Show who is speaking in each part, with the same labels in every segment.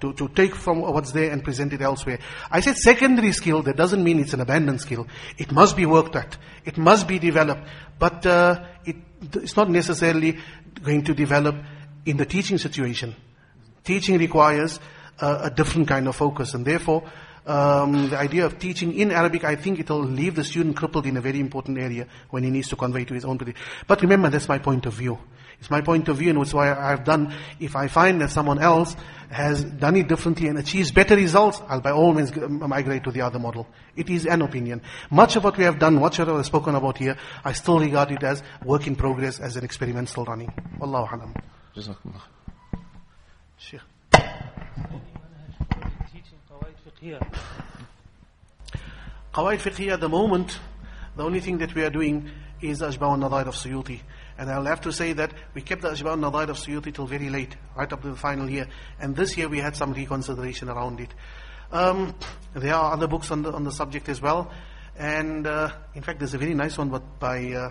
Speaker 1: to take from what's there and present it elsewhere. I said secondary skill, that doesn't mean it's an abandoned skill. It must be worked at. It must be developed. But it's not necessarily going to develop in the teaching situation. Teaching requires a different kind of focus, and therefore the idea of teaching in Arabic, I think it will leave the student crippled in a very important area when he needs to convey to his own belief. But remember, that's my point of view. It's my point of view, and it's why I've done, if I find that someone else has done it differently and achieves better results, I'll by all means migrate to the other model. It is an opinion. Much of what we have done, much of what I've spoken about here, I still regard it as work in progress, as an experiment still running. Wallahu alam.
Speaker 2: Jazakumullah.
Speaker 1: Sheikh. Qawaid Fiqhiyya at the moment, the only thing that we are doing is the Ashbah al-Nadair of Suyuti. And I'll have to say that we kept the Ashbah al-Nadair of Suyuti till very late, right up to the final year. And this year we had some reconsideration around it. There are other books on the subject as well. And in fact, there's a very nice one by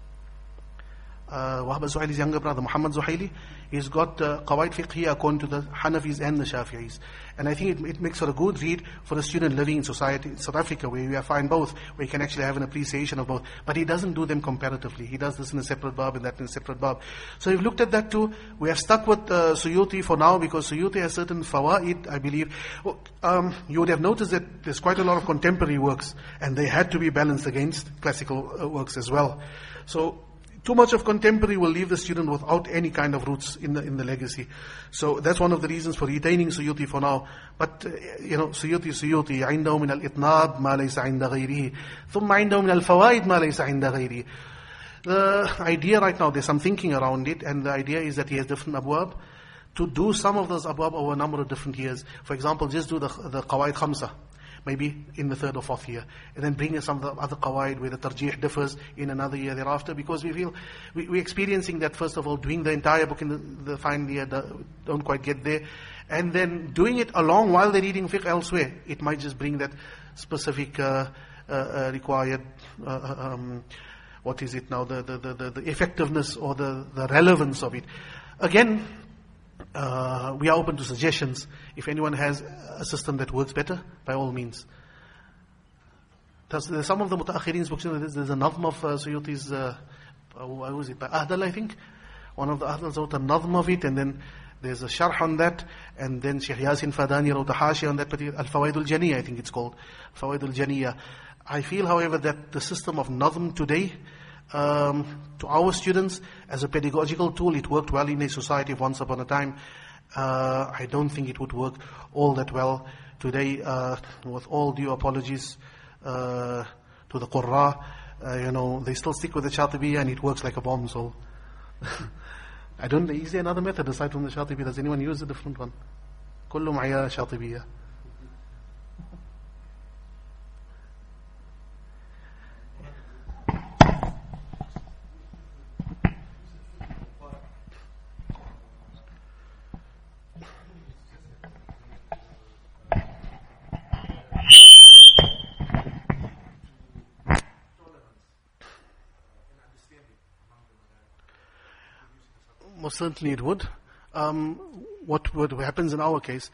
Speaker 1: Wahb al-Zuhaili's younger brother, Muhammad Zuhaili. He's got Qawaid Fiqhiyya according to the Hanafis and the Shafi'is. And I think it makes for a good read for a student living in society in South Africa, where we find both, where you can actually have an appreciation of both. But he doesn't do them comparatively. He does this in a separate bab and that in a separate bab. So we've looked at that too. We have stuck with Suyuti for now, because Suyuti has certain fawaid, I believe. You would have noticed that there's quite a lot of contemporary works, and they had to be balanced against classical works as well. So too much of contemporary will leave the student without any kind of roots in the legacy. So that's one of the reasons for retaining Suyuti for now. But, Suyuti, عنده من الإطناب ما ليس عند غيره ثم عنده من الفوائد ما ليس عند غيره. The idea right now, there's some thinking around it, and the idea is that he has different abwab. To do some of those abwab over a number of different years. For example, just do the Qawaid Khamsa, maybe in the third or fourth year, and then bring in some of the other qawaid where the tarjih differs in another year thereafter, because we feel we're experiencing that, first of all, doing the entire book in the final year don't quite get there, and then doing it along while they're reading fiqh elsewhere, it might just bring that specific required what is it now, the effectiveness or the relevance of it. Again, we are open to suggestions. If anyone has a system that works better, by all means. There's some of the Mutaakhirin's books, there's a Nazm of Suyuti's, who is it, by Ahdal, I think. One of the Ahdals wrote a Nazm of it, and then there's a Sharh on that, and then Shaykh Yasin Fadani wrote a Hashi on that particular, Al-Fawaid al-Janiyya, I think it's called. Fawaid al-Janiyya. I feel, however, that the system of Nazm today, to our students, as a pedagogical tool, it worked well in a society of once upon a time. I don't think it would work all that well today, with all due apologies to the Qurra. They still stick with the Shatibiyya, and it works like a bomb. So I don't know, is there another method aside from the Shatibiyya? Does anyone use a different one? Kullu ma'ya Shatibiyya. Most certainly it would. What happens in our case,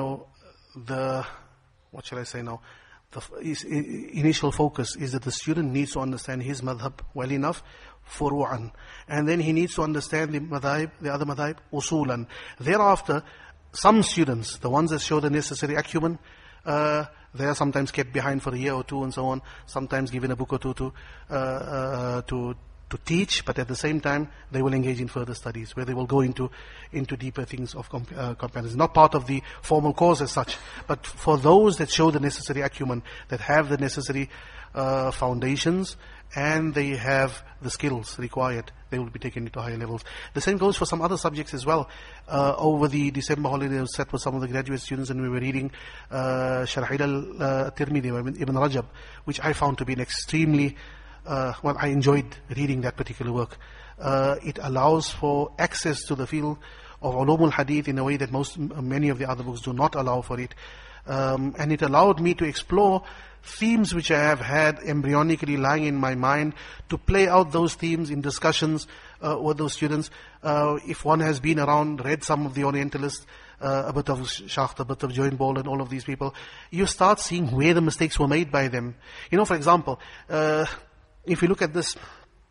Speaker 1: what shall I say now? The initial focus is that the student needs to understand his madhab well enough, furu'an. And then he needs to understand the other madhab, usulan. Thereafter, some students, the ones that show the necessary acumen, they are sometimes kept behind for a year or two and so on, sometimes given a book or two to teach, but at the same time, they will engage in further studies, where they will go into deeper things of comparison. Not part of the formal course as such, but for those that show the necessary acumen, that have the necessary foundations, and they have the skills required, they will be taken into higher levels. The same goes for some other subjects as well. Over the December holiday, I was sat with some of the graduate students, and we were reading Sharh al-Tirmidhi, Ibn Rajab, which I found to be an extremely I enjoyed reading that particular work. It allows for access to the field of ulum al-hadith in a way that many of the other books do not allow for it. And it allowed me to explore themes which I have had embryonically lying in my mind, to play out those themes in discussions with those students. If one has been around, read some of the Orientalists, a bit of Shacht, a bit of Join Ball and all of these people, you start seeing where the mistakes were made by them. For example, if you look at this,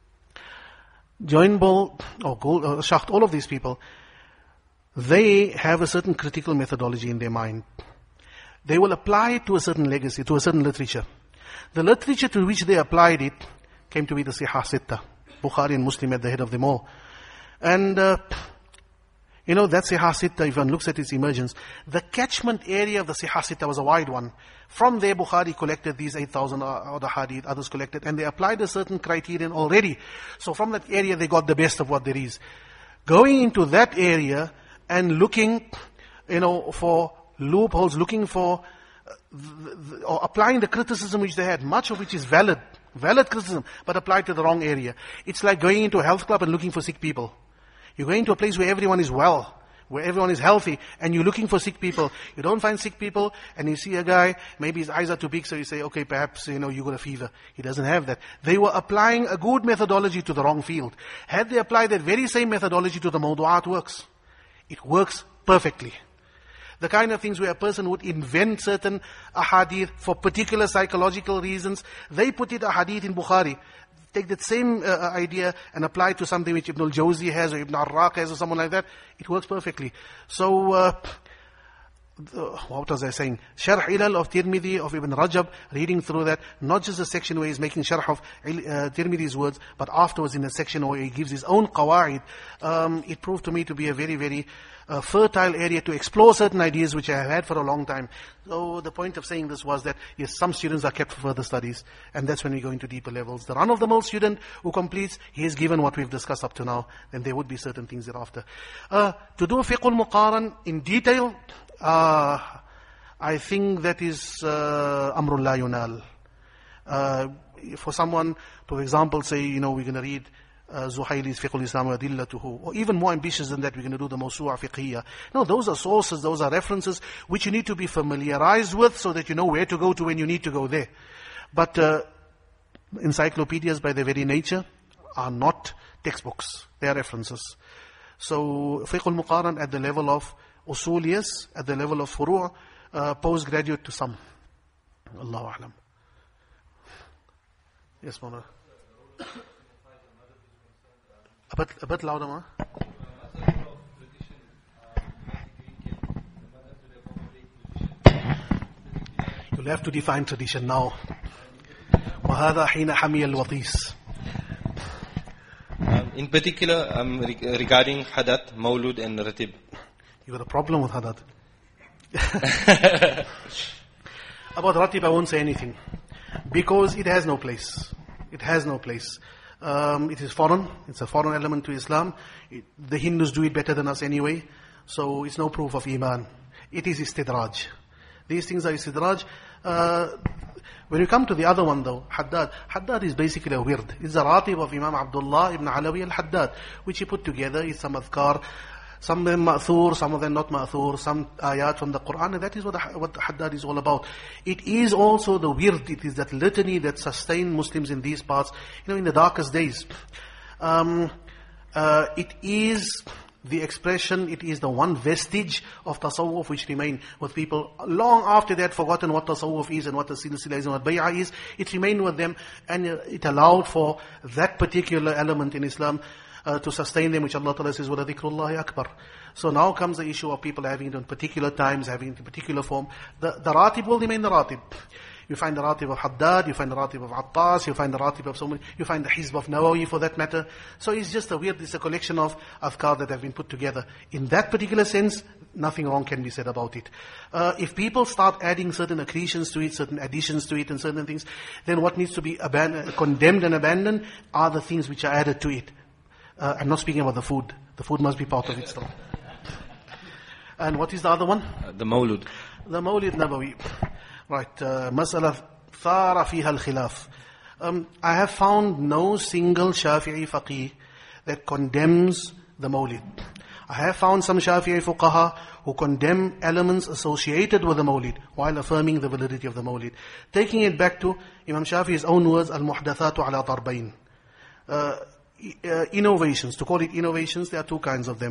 Speaker 1: Join Ball or Shacht, all of these people, they have a certain critical methodology in their mind. They will apply it to a certain legacy, to a certain literature. The literature to which they applied it came to be the Sihah Sitta, Bukhari and Muslim at the head of them all. And, that Sihah Sitta, if one looks at its emergence, the catchment area of the Sihah Sitta was a wide one. From there, Bukhari collected these 8,000 other hadith, others collected, and they applied a certain criterion already. So from that area, they got the best of what there is. Going into that area and looking, for loopholes, looking for, or applying the criticism which they had, much of which is valid criticism, but applied to the wrong area. It's like going into a health club and looking for sick people. You're going to a place where everyone is well, where everyone is healthy, and you're looking for sick people. You don't find sick people, and you see a guy, maybe his eyes are too big, so you say, okay, perhaps, you got a fever. He doesn't have that. They were applying a good methodology to the wrong field. Had they applied that very same methodology to the mawdu'at works, it works perfectly. The kind of things where a person would invent certain ahadith for particular psychological reasons. They put it ahadith in Bukhari. Take that same idea and apply it to something which Ibn al-Jawzi has or Ibn Arraq has or someone like that. It works perfectly. So, what was I saying? Sharh Ilal of Tirmidhi, of Ibn Rajab, reading through that, not just a section where he's making sharh of Tirmidhi's words, but afterwards in a section where he gives his own qawaid. It proved to me to be a very, very fertile area to explore certain ideas which I have had for a long time. So the point of saying this was that, yes, some students are kept for further studies, and that's when we go into deeper levels. The run-of-the-mill student who completes, he is given what we've discussed up to now, then there would be certain things thereafter. To do fiqh al-muqaran in detail, I think that is amrul la yunal. For someone, for example, say, we're going to read Zuhayli's Fiqh al-Islam wa Adillatuhu, or even more ambitious than that, we're going to do the Mawsu'a Fiqhiyya. No, those are sources, those are references which you need to be familiarized with so that you know where to go to when you need to go there. But encyclopedias by their very nature are not textbooks, they are references. So Fiqh al-Muqaran at the level of usul, yes, at the level of furu', postgraduate to some. Allahu A'lam. Yes, Mona. A bit louder, ma. You'll have to define tradition now. وَهَذَا حِينَ حَمِيَ الْوَطِيسِ.
Speaker 2: In particular, regarding Hadat, Mawlud and Ratib.
Speaker 1: You got a problem with Hadat? About Ratib, I won't say anything. Because it has no place. It has no place. It is foreign. It's a foreign element to Islam. The Hindus do it better than us anyway. So it's no proof of Iman. It is istidraj. These things are istidraj. When you come to the other one though, Haddad is basically a wird. It's a ratib of Imam Abdullah ibn Alawi al-Haddad, which he put together. It's some adhkar, some of them ma'thur, some of them not ma'thur, some ayat from the Quran, and that is what Haddad is all about. It is also the wird, it is that litany that sustained Muslims in these parts, in the darkest days. It is the expression, it is the one vestige of tasawwuf which remained with people. Long after they had forgotten what tasawwuf is and what the silsila is and what bay'ah is, it remained with them, and it allowed for that particular element in Islam to sustain them, which Allah Ta'ala says, وَلَذِكْرُ اللَّهِ أَكْبَرُ. So now comes the issue of people having it in particular times, having it in particular form. The ratib will remain the ratib. You find the ratib of Haddad, you find the ratib of Attas, you find the ratib of so many, you find the hizb of Nawawi for that matter. So it's just it's a collection of adhkar that have been put together. In that particular sense, nothing wrong can be said about it. If people start adding certain accretions to it, certain additions to it and certain things, then what needs to be condemned and abandoned are the things which are added to it. I'm not speaking about the food. The food must be part of it still. And what is the other one?
Speaker 2: The Mawlud.
Speaker 1: The Mawlid Nabawi. Right. Mas'ala thara fiha al-khilaf. I have found no single Shafi'i faqih that condemns the Mawlid. I have found some Shafi'i fuqaha who condemn elements associated with the Mawlid while affirming the validity of the Mawlid. Taking it back to Imam Shafi'i's own words, al-muhdathatu ala darbayn. Innovations. To call it innovations, there are two kinds of them.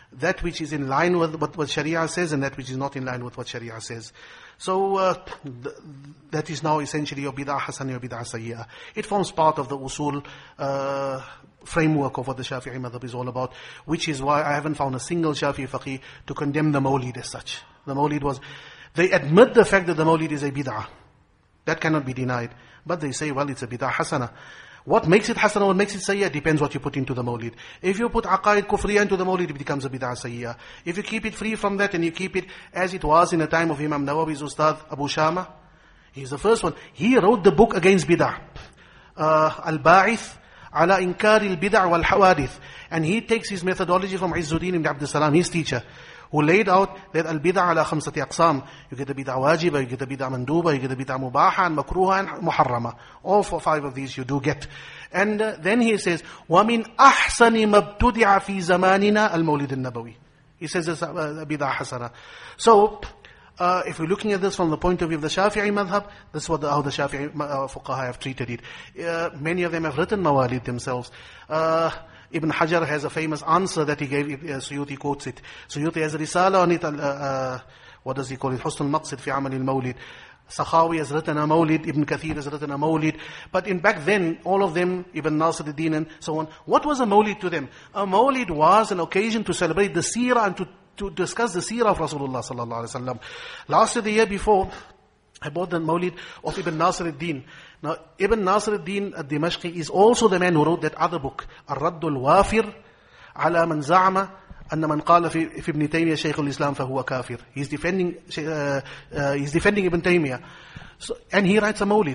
Speaker 1: that which is in line with what Sharia says and that which is not in line with what Sharia says. So that is now essentially your bid'ah hasana, your bid'ah sayyah. It forms part of the usul framework of what the Shafi'i madhab is all about, which is why I haven't found a single Shafi'i faqih to condemn the Mawlid as such. The Mawlid was, they admit the fact that the Mawlid is a bid'ah. That cannot be denied. But they say, well, it's a bid'ah hasana. What makes it hasana, what makes it sayyah, depends what you put into the Mawlid. If you put aqaid kufriya into the Mawlid, it becomes a bid'ah sayyah. If you keep it free from that and you keep it as it was in the time of Imam Nawawi's Ustad Abu Shama, he's the first one. He wrote the book against bid'ah. Al-Ba'ith ala inkar al-bid'ah wal-hawadith. And he takes his methodology from Izzuddin ibn Abdul Salam, his teacher, who laid out that al-bid'ah ala khamsati aqsam. You get the bid'ah wajiba, you get the bid'ah manduba, you get the bid'ah mubaha, and makruha, and muharrama. All 5 of these you do get. And then he says, وَمِنْ أَحْسَنِ مَبْتُدِعَ فِي زَمَانِنَا الْمَوْلِدِ النَّبَوِي. He says it's bid'ah hasana. So, if we're looking at this from the point of view of the Shafi'i madhab, this is how the Shafi'i fuqaha have treated it. Many of them have written mawalid themselves. Ibn Hajar has a famous answer that he gave, Suyuti quotes it. Suyuti has a risala on it, what does he call it? Husn al-Maqsid fi amal al-Mawlid. Sakhawi has written a Mawlid, Ibn Kathir has written a Mawlid. But in back then, all of them, Ibn Nasiruddin and so on, what was a Mawlid to them? A Mawlid was an occasion to celebrate the seerah and to discuss the seerah of Rasulullah sallallahu alaihi wasallam. Last year, the year before, I bought the Mawlid of Ibn Nasiruddin. Now, Ibn Nasiruddin al-Dimashqi is also the man who wrote that other book, Ar-Raddul Wafir, ala man za'ama, anna man qala fi Ibn Taymiyyah Shaykh al-Islam fahuwa kafir. He's defending Ibn Taymiyyah. So, and he writes a Mawlid.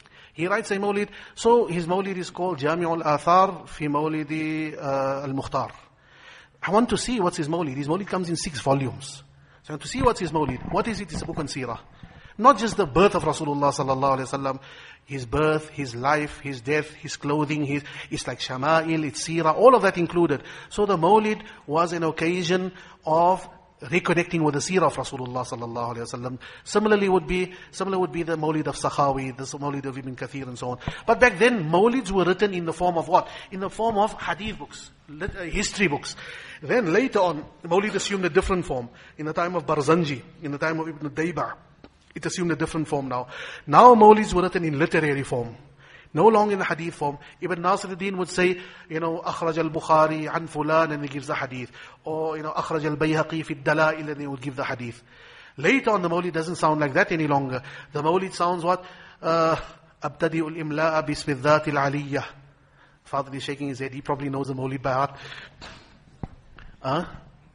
Speaker 1: So his Mawlid is called Jami' al-Athar fi Mawlidi al-Mukhtar. I want to see what's his Mawlid. His Mawlid comes in 6 volumes. So I want to see what's his Mawlid. What is it? It's a book on seerah. Not just the birth of Rasulullah sallallahu alaihi wasallam, his birth, his life, his death, his clothing, it's like shama'il, it's seerah, all of that included. So the Mawlid was an occasion of reconnecting with the seerah of Rasulullah sallallahu alaihi wasallam. Similar would be the Mawlid of Sakhawi, the Mawlid of Ibn Kathir and so on. But back then, Mawlids were written in the form of what? In the form of hadith books, history books. Then later on, Mawlid assumed a different form. In the time of Barzanji, in the time of Ibn Dayba, it assumed a different form now. Now Mawlids were written in literary form. No longer in the hadith form. Ibn Nasiruddin would say, Akhraj al-Bukhari an fulan, and he gives the hadith. Or, Akhraj al-Bayhaqi fi dalail, and he would give the hadith. Later on, the Mawlid doesn't sound like that any longer. The Mawlid sounds what? Abtadi'u al-imla'a bismi dhati al-aliyah. Father is shaking his head. He probably knows the Mawlid by heart.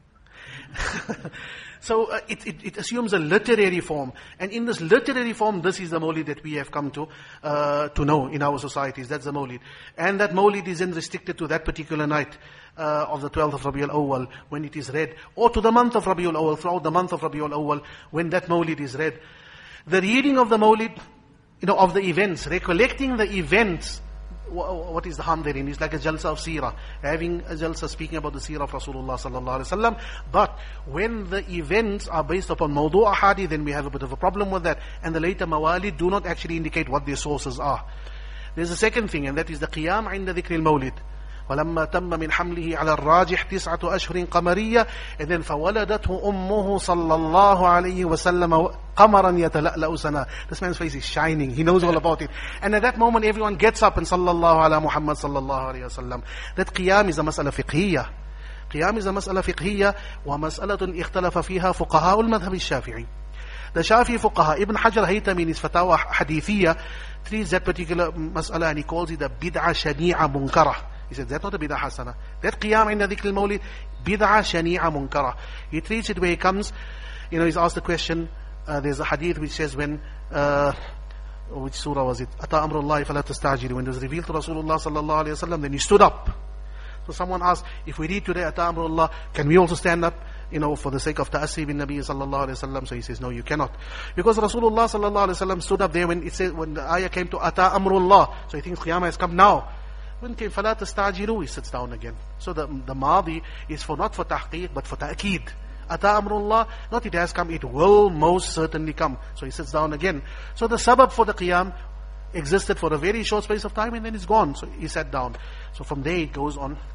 Speaker 1: So it assumes a literary form. And in this literary form, this is the Mawlid that we have come to know in our societies. That's the Mawlid. And that Mawlid is then restricted to that particular night of the 12th of Rabiul Awwal, when it is read. Or to the month of Rabiul Awwal, throughout the month of Rabiul Awwal, when that Mawlid is read. The reading of the Mawlid, of the events, recollecting the events, what is the harm therein? It's like a jalsa of seerah. Having a jalsa speaking about the seerah of Rasulullah sallallahu alaihi wasallam. But when the events are based upon mawdu' hadith, then we have a bit of a problem with that. And the later mawalid do not actually indicate what their sources are. There's a second thing, and that is the qiyam عند ذكر المولد. ولما تم من حمله على الراجح 9 أشهر قمرية, and then فولدته أمه صلى الله عليه وسلم قمرا يتلألأ سنا. This man's face is shining. He knows all about it. And at that moment, everyone gets up and صلى الله على محمد صلى الله عليه وسلم. That qiyam is a mas'ala fiqhiyya. قيام is a مسألة فقهية ومسألة اختلف فيها فقهاء المذهب الشافعي. The Shafi'i fuqaha, Ibn Hajar Haytami in his Fatawa Hadithiyya, treats that particular mas'ala and he calls it a bid'ah shani'a munkara. He says, that's not a bid'ah hasana. That qiyam in the dhikr al-mawlid, bid'ah shani'a munkara. He treats it where he comes, he's asked the question, there's a hadith which says when, which surah was it? Ata amrullahi fala tastajilu. When it was revealed to Rasulullah sallallahu alayhi wa sallam, then he stood up. So someone asked, if we read today Ata amrullah, can we also stand up, for the sake of ta'assi bin Nabi sallallahu alayhi wa sallam? So he says, no, you cannot. Because Rasulullah sallallahu alayhi wa sallam stood up there when the ayah came to Ata amrullah. So he thinks Qiyamah has come now. When came فَلَا تَسْتَعْجِلُوا, he sits down again. So the madi is not for tahqiq, but for ta'keed. Ata amrullah, not it has come, it will most certainly come. So he sits down again. So the sabab for the qiyam existed for a very short space of time and then it's gone. So he sat down. So from there it goes on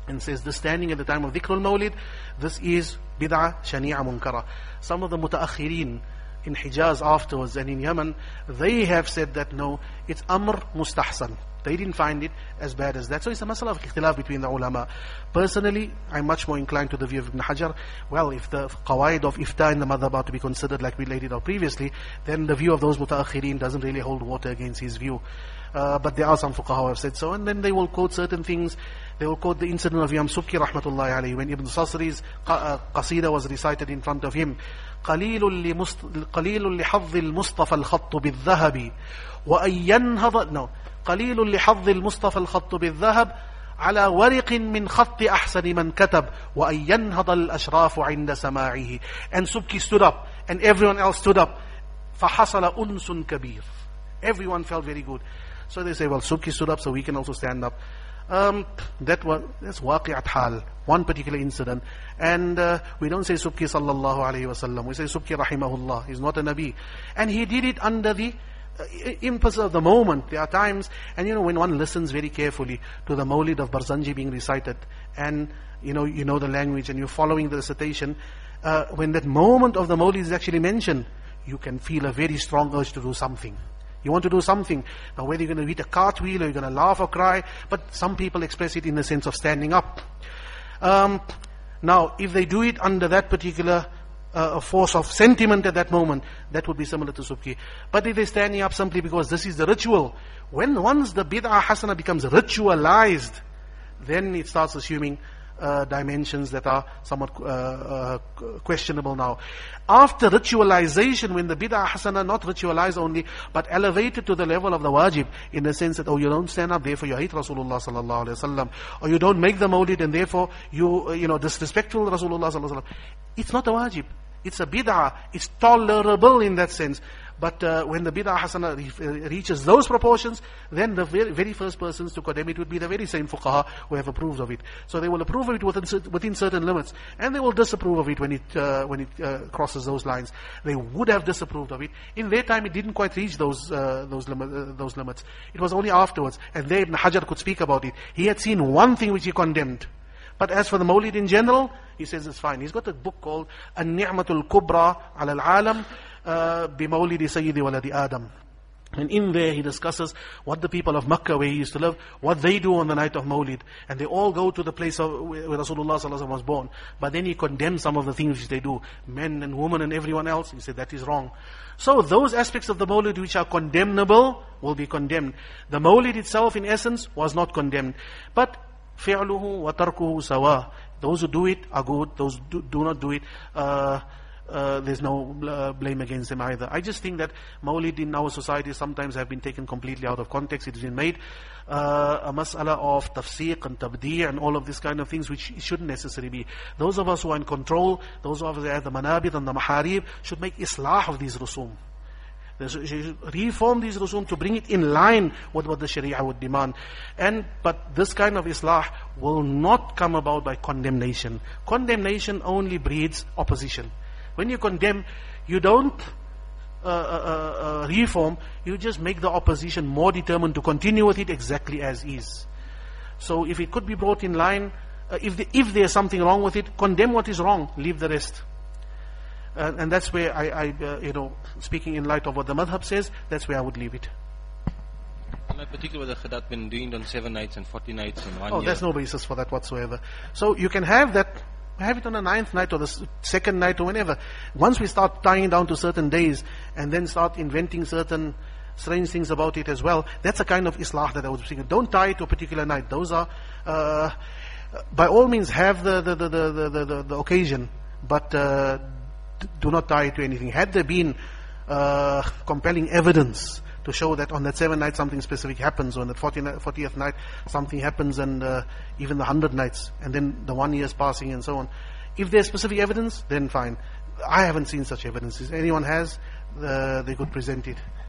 Speaker 1: and says this standing at the time of dhikrul mawlid, this is bid'ah shani'a munkara. Some of the mutaakhirin in Hijaz afterwards and in Yemen, they have said that no, it's amr mustahsan. They didn't find it as bad as that. So it's a masala of ikhtilaf between the ulama. Personally, I'm much more inclined to the view of Ibn Hajar. Well, if the qawaid of ifta in the madhab are to be considered like we laid it out previously, then the view of those mutaakhirin doesn't really hold water against his view. But there are some fuqaha who have said so, and then they will quote certain things. They will quote the incident of Imam Subki rahmatullahi alayhi, when Ibn Sasri's qasida was recited in front of him. قليل لحظ المصطفى الخط بالذهب وأن ينهض no قليل لحظ المصطفى الخط بالذهب على ورق من خط أحسن من كتب وأن ينهض الأشراف عند سماعه. And Subki stood up and everyone else stood up. فحصل أنس كبير. Everyone felt very good. So they say, well, Subki stood up, so we can also stand up. That's waqi'at hal, one particular incident. And we don't say Subki sallallahu alayhi wasallam. We say Subki rahimahullah. He's not a Nabi. And he did it under the impulse of the moment. There are times, and when one listens very carefully to the Mawlid of Barzanji being recited, and you know the language, and you're following the recitation, when that moment of the Mawlid is actually mentioned, you can feel a very strong urge to do something. You want to do something. Now whether you're going to eat a cartwheel or you're going to laugh or cry, but some people express it in the sense of standing up. Now, if they do it under that particular force of sentiment at that moment, that would be similar to Subki. But if they're standing up simply because this is the ritual, once the bid'ah hasana becomes ritualized, then it starts assuming dimensions that are somewhat questionable now. After ritualization, when the bid'ah hasana not ritualized only, but elevated to the level of the wajib, in the sense that, you don't stand up, therefore you hate Rasulullah sallallahu alaihi wasallam, or you don't make the mawlid and therefore you disrespectful Rasulullah sallallahu alaihi wasallam. It's not a wajib. It's a bid'ah. It's tolerable in that sense. But when the bid'ah hasana reaches those proportions, then the very first persons to condemn it would be the very same fuqaha who have approved of it. So they will approve of it within certain limits, and they will disapprove of it when it crosses those lines. They would have disapproved of it. In their time, it didn't quite reach those limits. It was only afterwards, and there Ibn Hajar could speak about it. He had seen one thing which he condemned. But as for the Mawlid in general, he says it's fine. He's got a book called An-Ni'matul Kubra ala al-Alam bi Mawlidi Sayyidi Waladi Adam. And in there he discusses what the people of Makkah, where he used to live, what they do on the night of Mawlid. And they all go to the place where Rasulullah sallallahu alaihi wasallam was born. But then he condemns some of the things which they do. Men and women and everyone else. He said that is wrong. So those aspects of the Mawlid which are condemnable will be condemned. The Mawlid itself in essence was not condemned. But fi'luhu wa tarkuhu sawa. Those who do it are good. Those who do not do it, there's no blame against them either. I just think that Mawlid in our society sometimes have been taken completely out of context. It has been made a mas'ala of tafsiq and tabdi' and all of these kind of things, which it shouldn't necessarily be. Those of us who are in control, those of us who have the manabid and the maharib, should make islah of these rusum. They should reform these rusum to bring it in line with what the Sharia would demand. But this kind of islah will not come about by condemnation. Condemnation only breeds opposition. When you condemn, you don't reform, you just make the opposition more determined to continue with it exactly as is. So if it could be brought in line, if there's something wrong with it, condemn what is wrong, leave the rest. And that's where I speaking in light of what the madhab says, that's where I would leave it.
Speaker 2: And particularly the khadat been doing on 7 nights and 40 nights in 1 year.
Speaker 1: There's no basis for that whatsoever. So you can have that, have it on the 9th night or the 2nd night or whenever. Once we start tying down to certain days and then start inventing certain strange things about it as well, that's a kind of islah that I was saying. Don't tie it to a particular night. Those are, by all means, have the occasion, but do not tie it to anything. Had there been compelling evidence to show that on that 7th night something specific happens, or on the 40th night something happens, and even the 100 nights, and then the 1 year's passing and so on. If there's specific evidence, then fine. I haven't seen such evidence. If anyone has, they could present it.